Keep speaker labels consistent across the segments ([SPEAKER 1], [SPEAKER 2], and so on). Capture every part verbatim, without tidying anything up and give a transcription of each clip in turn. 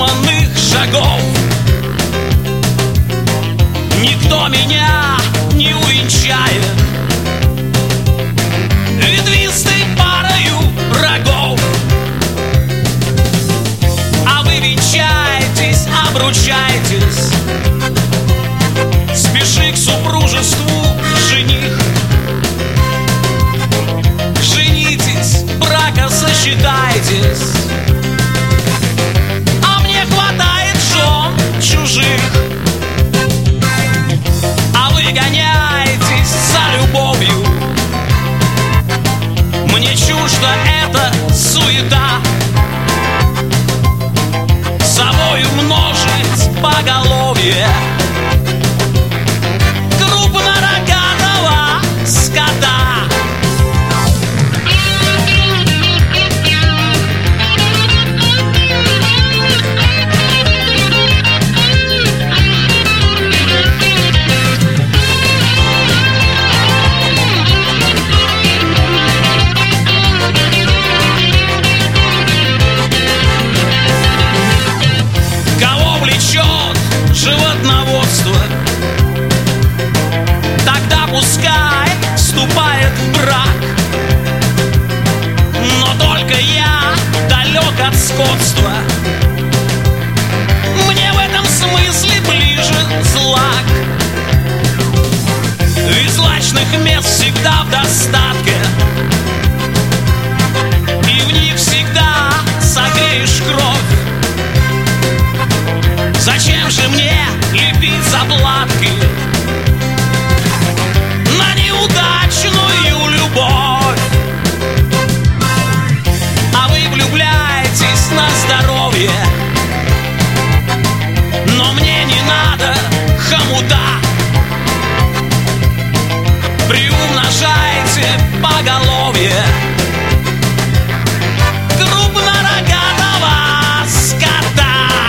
[SPEAKER 1] продуманных шагов. Никто меня не увенчает ветвистой парою рогов. А вы венчаетесь, обручаетесь, спеши к супружеству, жених. Женитесь, брака сочетайтесь, а мне хватает жен чужих. А вы гоняетесь за любовью, мне чуждо эта суета. Собою множить поголовье крупнорогатого скота. Животноводство, тогда пускай вступает в брак. Но только я далек от скотства, мне в этом смысле ближе злак. Ведь злачных мест всегда в достатке, и в них всегда согреешь кровь. Зачем же мне лепить заплатки на неудачную любовь? А вы влюбляетесь на здоровье, но мне не надо хомута. Приумножайте поголовье крупнорогатого скота.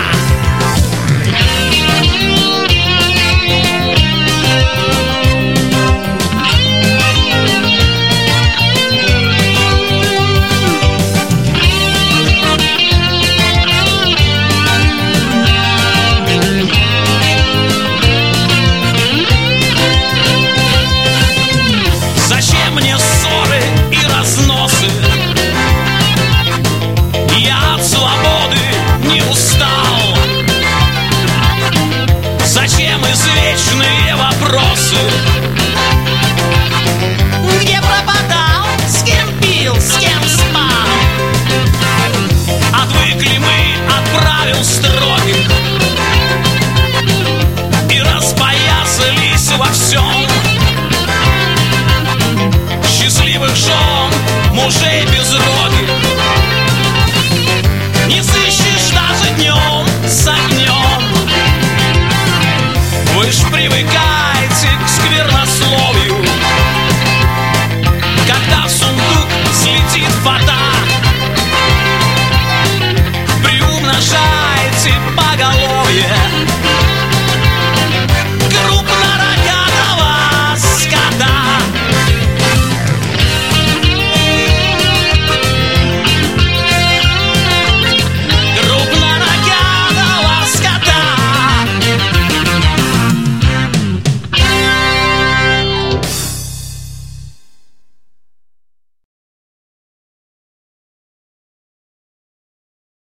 [SPEAKER 1] Зачем мне ссоры и разносы? Я от свободы не устал. Зачем извечные вопросы? Где пропадал? С кем пил? С кем спал? Отвыкли мы от правил строгих и распоясались во всем. Счастливых жен, мужей безрогих не сыщешь даже днем с огнем. Вы ж привыкаете к сквернословию, когда в сундук слетит фата.